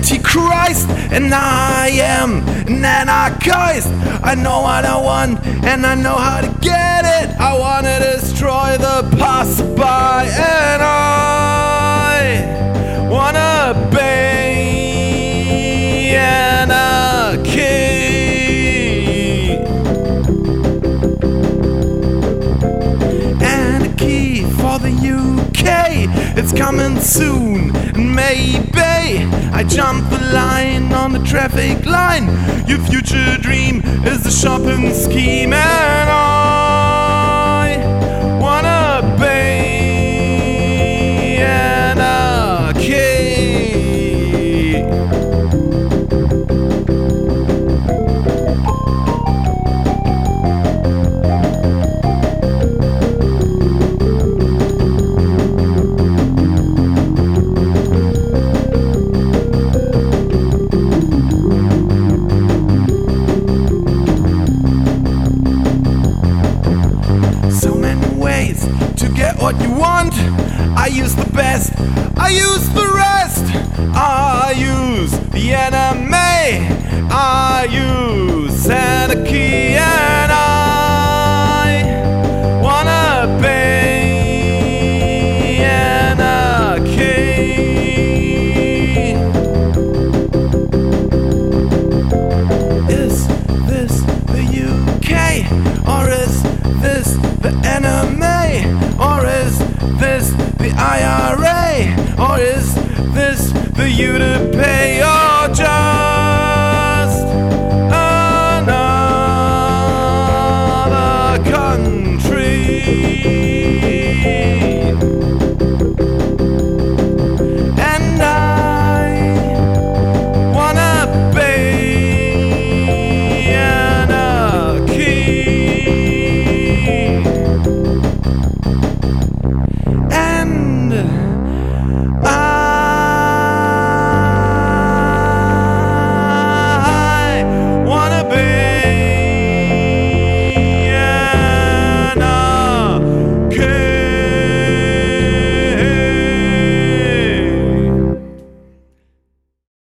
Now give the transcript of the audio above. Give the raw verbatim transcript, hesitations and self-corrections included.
Antichrist, and I am an anarchist. I know what I want, and I know how to get it. I want to destroy the passerby, and I wanna be anarchy. Anarchy for the U K, it's coming soon, and maybe I jump the line on the traffic line. Your future dream is a shopping scheme, and I wanna be anarchy. To get what you want, I use the best, I use the rest. I use the enemy, I use anarchy, and I wanna be anarchy. Is this the U K, or is this the enemy? Or is this the I R A? Or is this the you to pay your job?